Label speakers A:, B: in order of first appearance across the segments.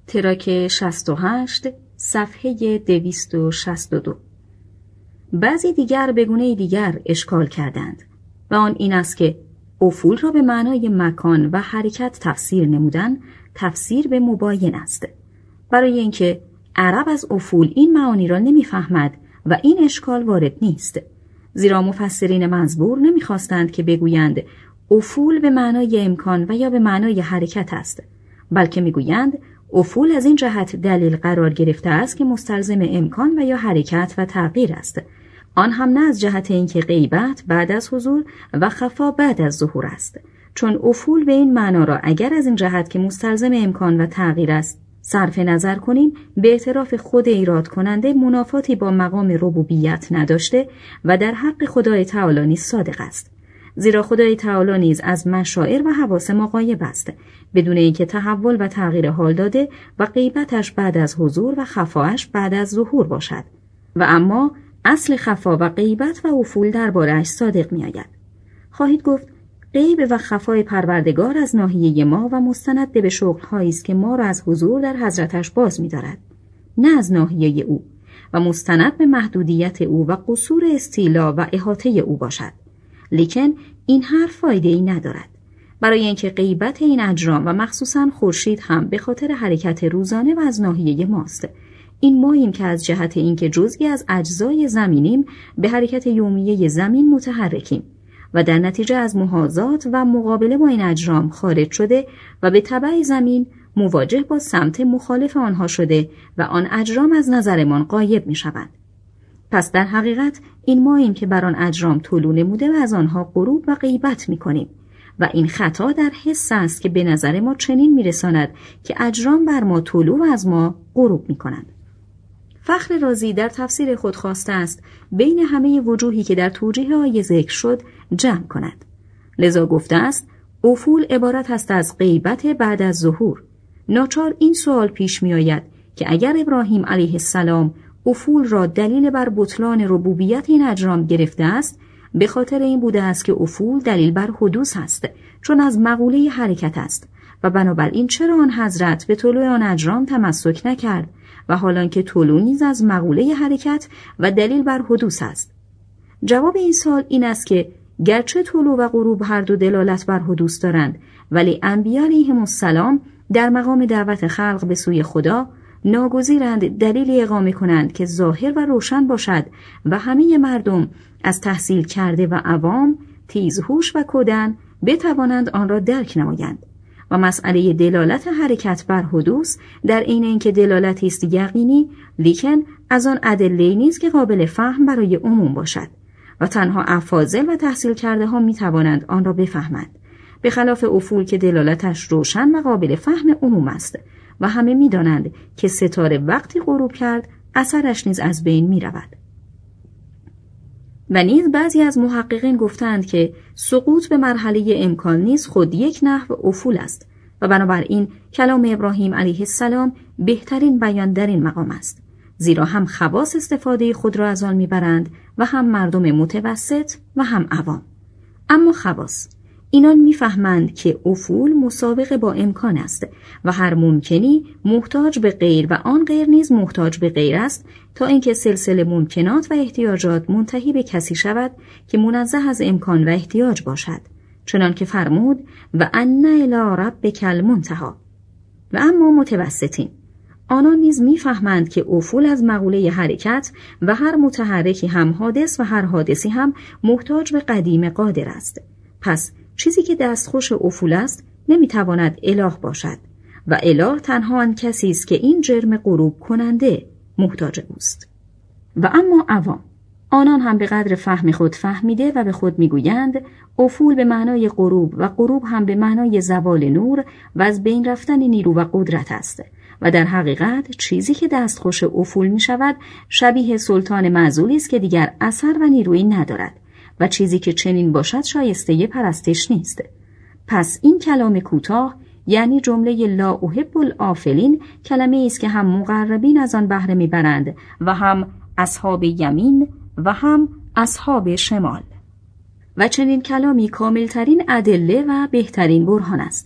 A: تراک 68 صفحه 262. بعضی دیگر به گونه دیگر اشکال کردند و آن این است که افول را به معنای مکان و حرکت تفسیر نمودن تفسیر به مباین است، برای اینکه عرب از افول این معانی را نمیفهمد و این اشکال وارد نیست، زیرا مفسرین منظور نمیخواستند که بگویند افول به معنای امکان و یا به معنای حرکت است، بلکه میگویند افول از این جهت دلیل قرار گرفته است که مستلزم امکان و یا حرکت و تغییر است، آن هم نه از جهت اینکه غیبت بعد از حضور و خفا بعد از ظهور است، چون افول به این معنا را اگر از این جهت که مستلزم امکان و تغییر است صرف نظر کنیم، به اعتراف خود ایراد کننده منافاتی با مقام ربوبیت نداشته و در حق خدای تعالی نیز صادق است، زیرا خدای تعالی نیز از مشاعر و حواس ما غایب است، بدون اینکه تحول و تغییر حال داده و غیبتش بعد از حضور و خفاش بعد از ظهور باشد، و اما اصل خفا و غیبت و افول درباره‌اش صادق می‌آید. خواهید گفت غیب و خفای پروردگار از ناحیه ما و مستند به شغل‌هایی است که ما را از حضور در حضرتش باز می‌دارد، نه از ناحیه او، و مستند به محدودیت او و قصور استیلا و احاطه او باشد. لیکن این حرف فایده‌ای ندارد، برای اینکه غیبت این اجرام و مخصوصاً خورشید هم به خاطر حرکت روزانه و از ناحیه ماست. این ماییم که از جهت اینکه جزئی از اجزای زمینیم به حرکت یومیه زمین متحرکیم و در نتیجه از محاذات و مقابله با این اجرام خارج شده و به تبع زمین مواجه با سمت مخالف آنها شده و آن اجرام از نظرمان غایب می شوند. پس در حقیقت این ماییم که بر آن اجرام طلوع نموده و از آنها غروب و غیبت می کنیم و این خطا در حس است که به نظر ما چنین می رساند که اجرام بر ما طلوع و از ما غروب می کنند. فخر رازی در تفسیر خود خواسته است بین همه وجوهی که در توجیه آیه ذکر شد جمع کند. لذا گفته است افول عبارت است از غیبت بعد از ظهور. ناچار این سوال پیش می آید که اگر ابراهیم علیه السلام افول را دلیل بر بطلان ربوبیت این اجرام گرفته است، به خاطر این بوده است که افول دلیل بر حدوث است، چون از مقوله حرکت است، و بنابراین چرا آن حضرت به طلوع آن اجرام تمسک نکرد و حالان که طلوع نیز از مقوله حرکت و دلیل بر حدوث است؟ جواب این سوال این است که گرچه طلوع و غروب هر دو دلالت بر حدوث دارند، ولی انبیاء علیهم السلام در مقام دعوت خلق به سوی خدا ناگزیرند دلیلی اقامه کنند که ظاهر و روشن باشد و همه مردم از تحصیل کرده و عوام تیزهوش و کودن بتوانند آن را درک نمایند. و مسئله دلالت حرکت بر حدوث در عین اینکه دلالتی است یقینی، لیکن از آن ادله نیست که قابل فهم برای عموم باشد و تنها افاضل و تحصیل کرده ها می توانند آن را بفهمند، به خلاف افول که دلالتش روشن و قابل فهم عموم است و همه می دانند که ستاره وقتی غروب کرد اثرش نیز از بین می رود. و نیز بعضی از محققین گفتند که سقوط به مرحله امکان نیز خود یک نحو افول است و بنابراین کلام ابراهیم علیه السلام بهترین بیان در این مقام است، زیرا هم خواص استفاده خود را از آن میبرند و هم مردم متوسط و هم عوام. اما خواص اینان میفهمند که افول مسابقه با امکان است و هر ممکنی محتاج به غیر و آن غیر نیز محتاج به غیر است، تا اینکه سلسله ممکنات و احتیاجات منتهی به کسی شود که منزه از امکان و احتیاج باشد، چنان که فرمود و ان الی ربک المنتهی. و اما متوسطین آنان نیز میفهمند که افول از مقوله حرکت و هر متحرکی هم حادث و هر حادثی هم محتاج به قدیم قادر است. پس چیزی که دستخوش افول است نمیتواند اله باشد و اله تنها آن کسی است که این جرم غروب کننده محتاج اوست. و اما عوام آنان هم به قدر فهم خود فهمیده و به خود میگویند افول به معنای غروب و غروب هم به معنای زوال نور و از بین رفتن نیرو و قدرت است و در حقیقت چیزی که دستخوش افول می شود شبیه سلطان معزولی است که دیگر اثر و نیرویی ندارد و چیزی که چنین باشد شایسته پرستش نیست. پس این کلام کوتاه یعنی جمله لا احب الآفلین کلمه است که هم مقربین از آن بهره میبرند و هم اصحاب یمین و هم اصحاب شمال و چنین کلامی کاملترین ادله و بهترین برهان است.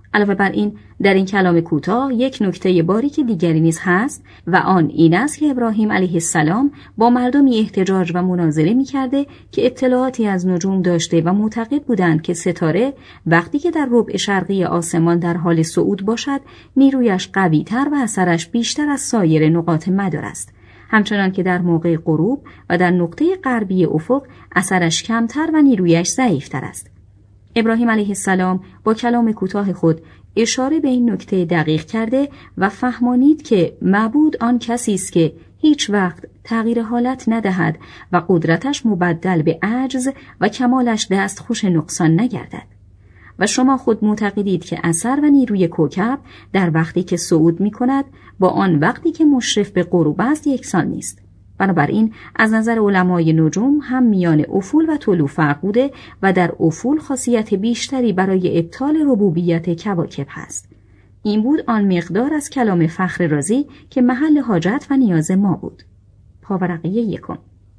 A: علاوه بر این در این کلام کوتاه یک نکته باریک دیگری نیز هست و آن این است که ابراهیم علیه السلام با مردمی احتجاج و مناظره می‌کرده که اطلاعاتی از نجوم داشته و معتقد بودند که ستاره وقتی که در ربع شرقی آسمان در حال صعود باشد نیرویش قوی‌تر و اثرش بیشتر از سایر نقاط مدار است، همچنان که در موقع غروب و در نقطه غربی افق اثرش کمتر و نیرویش ضعیف‌تر است. ابراهیم علیه السلام با کلام کوتاه خود اشاره به این نکته دقیق کرده و فهمانید که معبود آن کسی است که هیچ وقت تغییر حالت ندهد و قدرتش مبدل به عجز و کمالش دستخوش نقصان نگردد. و شما خود معتقدید که اثر و نیروی کوکب در وقتی که صعود می کند با آن وقتی که مشرف به غروب است یکسان نیست. بنابراین از نظر علمای نجوم هم میان افول و طلوع فرق بوده و در افول خاصیت بیشتری برای ابطال ربوبیت کواکب هست. این بود آن مقدار از کلام فخر رازی که محل حاجت و نیاز ما بود. پاورقی یکم.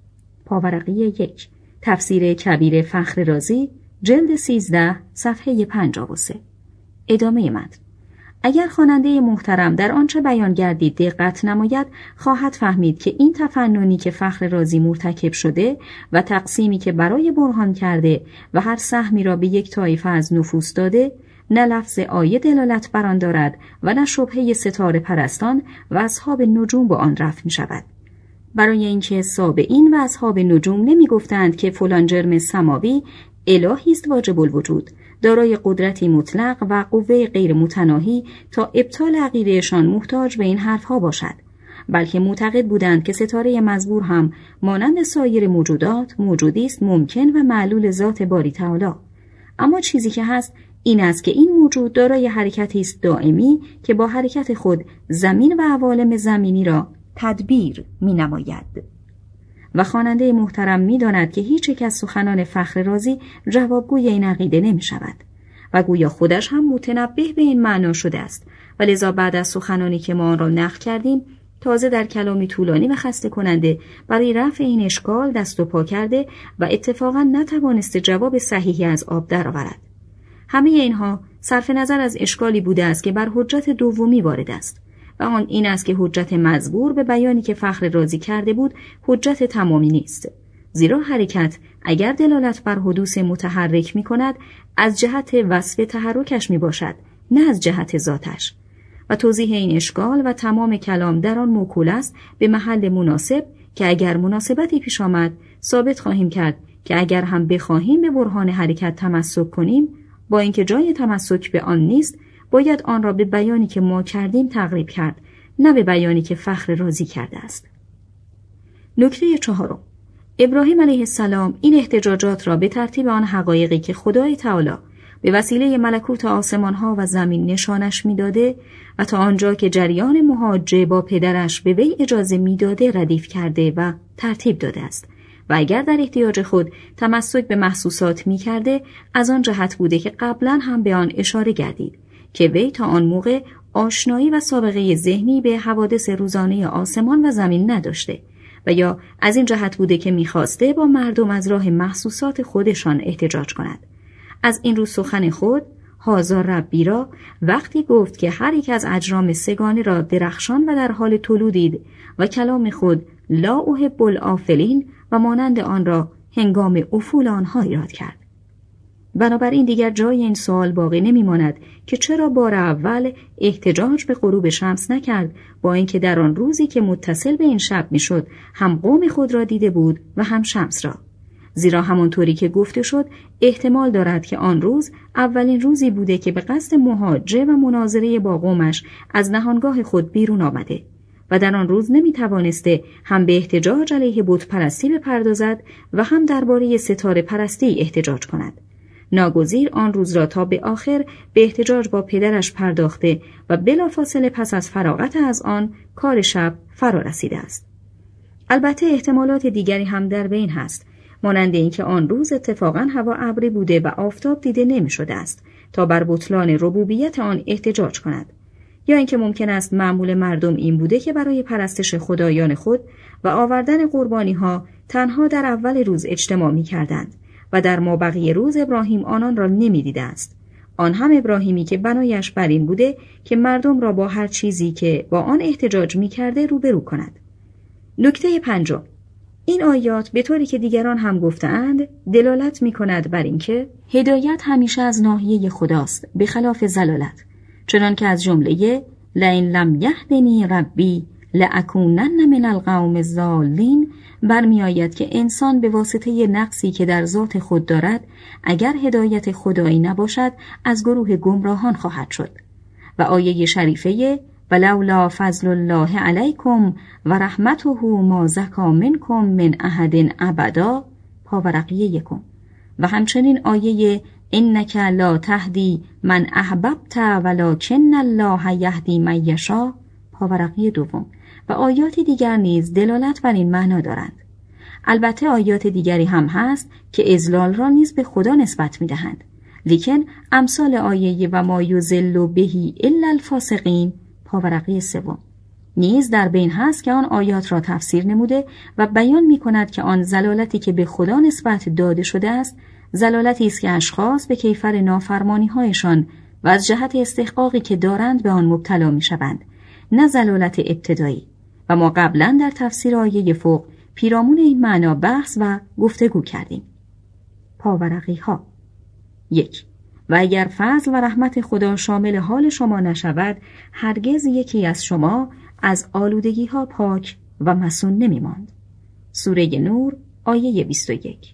A: پاورقی 1. تفسیر کبیر فخر رازی، جلد 13، صفحه 53. ادامه متن. اگر خواننده محترم در آنچه بیان گردید دقت نماید، خواهد فهمید که این تفننی که فخر رازی مرتکب شده و تقسیمی که برای برهان کرده و هر سهمی را به یک طایفه از نفوس داده، نه لفظ آیه دلالت بر آن دارد و نه شبهه ستاره پرستان و اصحاب نجوم با آن رفع می شود. برای اینکه سابعین و اصحاب نجوم نمی گفتند که فلان جرم سماوی الهی است واجب الوجود، دارای قدرتی مطلق و قوه غیر متناهی تا ابطال عقیدهشان محتاج به این حرفها باشد، بلکه معتقد بودند که ستاره مزبور هم مانند سایر موجودات موجودی است ممکن و معلول ذات باری تعالی. اما چیزی که هست این است که این موجود دارای حرکتی است دائمی که با حرکت خود زمین و عوالم زمینی را تدبیر می نماید. و خواننده محترم می داند که هیچ یک از سخنان فخر رازی جوابگوی این عقیده نمی شود و گویا خودش هم متنبه به این معنا شده است و لذا بعد از سخنانی که ما آن را نقل کردیم تازه در کلامی طولانی و خسته کننده برای رفع این اشکال دست و پا کرده و اتفاقا نتوانسته جواب صحیحی از آب درآورد. همه اینها صرف نظر از اشکالی بوده است که بر حجت دومی وارد است و آن این است که حجت مزبور به بیانی که فخر رازی کرده بود حجت تمامی نیست، زیرا حرکت اگر دلالت بر حدوث متحرک می کند از جهت وصف تحرکش می باشد نه از جهت ذاتش و توضیح این اشکال و تمام کلام در آن موکول است به محل مناسب که اگر مناسبتی پیش آمد ثابت خواهیم کرد که اگر هم بخواهیم به برهان حرکت تمسک کنیم با اینکه جای تمسک به آن نیست باید آن را به بیانی که ما کردیم تقریب کرد نه به بیانی که فخر رازی کرده است. نکته 4. ابراهیم علیه السلام این احتجاجات را به ترتیب آن حقایقی که خدای تعالی به وسیله ملکوت آسمانها و زمین نشانش میداده و تا آنجا که جریان محاجه با پدرش به وی اجازه میداده ردیف کرده و ترتیب داده است و اگر در احتیاج خود تمسک به محسوسات میکرده از آن جهت بوده که قبلا هم به آن اشاره گردید که وی تا آن موقع آشنایی و سابقه ذهنی به حوادث روزانه آسمان و زمین نداشته و یا از این جهت بوده که میخواسته با مردم از راه محسوسات خودشان احتجاج کند. از این رو سخن خود هازا ربی را وقتی گفت که هر یک از اجرام سگانه را درخشان و در حال طلوع دید و کلام خود لا احب الآفلین و مانند آن را هنگام افول آنها یاد کرد. بنابراین دیگر جای این سوال باقی نمیماند که چرا بار اول احتجاج به غروب شمس نکرد با اینکه در آن روزی که متصل به این شب میشد هم قوم خود را دیده بود و هم شمس را، زیرا همانطوری که گفته شد احتمال دارد که آن روز اولین روزی بوده که به قصد محاجه و مناظره با قومش از نهانگاه خود بیرون آمده و در آن روز نمیتوانسته هم به احتجاج علیه بت پرستی بپردازد و هم درباره ستاره پرستی احتجاج کند. ناگزیر آن روز را تا به آخر به احتجاج با پدرش پرداخته و بلافاصله پس از فراغت از آن کار شب فرا رسیده است. البته احتمالات دیگری هم در بین هست، مانند اینکه آن روز اتفاقاً هوا ابری بوده و آفتاب دیده نمی شده است تا بر بطلان ربوبیت آن احتجاج کند، یا اینکه ممکن است معمول مردم این بوده که برای پرستش خدایان خود و آوردن قربانی ها تنها در اول روز اجتماع می کردند و در مابقی روز ابراهیم آنان را نمی دیده است. آن هم ابراهیمی که بنایش بر این بوده که مردم را با هر چیزی که با آن احتجاج می‌کرده روبرو کند. نکته 5. این آیات به طوری که دیگران هم گفتند دلالت می‌کند بر اینکه هدایت همیشه از ناحیه خداست به خلاف ضلالت، چنان که از جمله لئن لم یهدنی ربی لأکونن من القوم الضالین برمی‌آید که انسان به واسطه نقصی که در ذات خود دارد اگر هدایت خدایی نباشد از گروه گمراهان خواهد شد. و آیه شریفه ولولا فضل الله علیکم و رحمته ما زکی منکم من احد ابدا پاورقی 1. و همچنین آیه انک لا تهدی من احببت ولکن الله یهدی من یشاء پاورقی 2 و آیات دیگر نیز دلالت بر این معنا دارند. البته آیات دیگری هم هست که اذلال را نیز به خدا نسبت می‌دهند، لیکن امثال آیه و ما یضل بهی الا الفاسقین پاورقی 3 نیز در بین هست که آن آیات را تفسیر نموده و بیان می‌کند که آن ضلالتی که به خدا نسبت داده شده است ضلالتی است که اشخاص به کیفر نافرمانی‌هایشان و از جهت استحقاقی که دارند به آن مبتلا می‌شوند، نه ضلالت ابتدایی. و ما قبلا در تفسیر آیه فوق پیرامون این معنا بحث و گفتگو کردیم. پاورقی ها 1. و اگر فضل و رحمت خدا شامل حال شما نشود هرگز یکی از شما از آلودگی ها پاک و مصون نمی ماند. سوره نور آیه 21.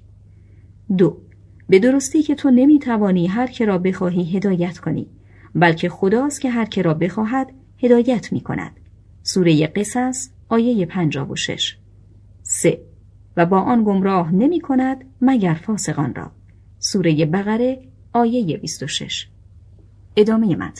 A: 2. به درستی که تو نمی توانی هر که را بخواهی هدایت کنی، بلکه خداست که هر که را بخواهد هدایت می کند. سوره قصص آیه 56. 3. و با آن گمراه نمی کند مگر فاسقان را. سوره بقره آیه 26. ادامه متن.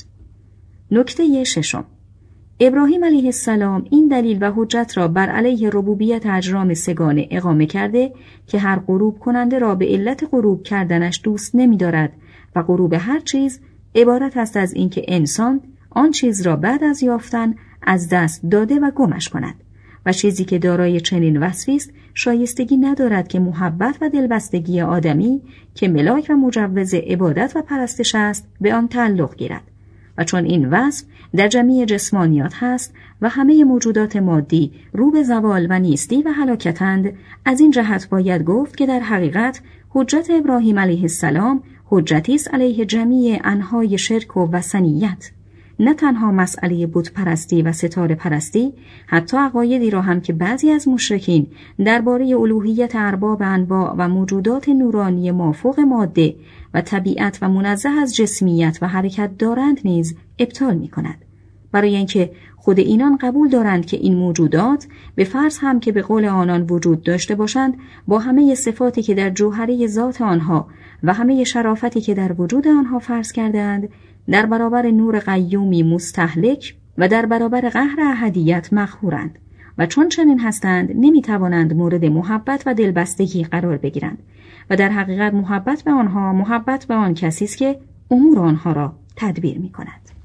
A: نکته 6. ابراهیم علیه السلام این دلیل و حجت را بر علیه ربوبیت اجرام سگانه اقامه کرده که هر غروب کننده را به علت غروب کردنش دوست نمی دارد و غروب هر چیز عبارت است از اینکه انسان آن چیز را بعد از یافتن از دست داده و گمش کند و چیزی که دارای چنین وصفی است شایستگی ندارد که محبت و دلبستگی آدمی که ملاک و مجوز عبادت و پرستش است به آن تعلق گیرد. و چون این وصف در جمیع جسمانیات هست و همه موجودات مادی رو به زوال و نیستی و هلاکتند، از این جهت باید گفت که در حقیقت حجت ابراهیم علیه السلام حجتی است علیه جمیع انواع شرک و وثنیت، نه تنها مسئله بت پرستی و ستاره پرستی، حتی عقایدی را هم که بعضی از مشرکین درباره الوهیت ارباب انواع و موجودات نورانی مافوق ماده و طبیعت و منزه از جسمیت و حرکت دارند نیز ابطال می کند. برای اینکه خود اینان قبول دارند که این موجودات به فرض هم که به قول آنان وجود داشته باشند با همه صفاتی که در جوهره ذات آنها و همه شرافتی که در وجود آنها فرض کردند در برابر نور قیومی مستهلک و در برابر قهر احدیت مقهورند و چون چنین هستند نمیتوانند مورد محبت و دلبستگی قرار بگیرند و در حقیقت محبت به آنها محبت به آن کسی است که امور آنها را تدبیر می کند.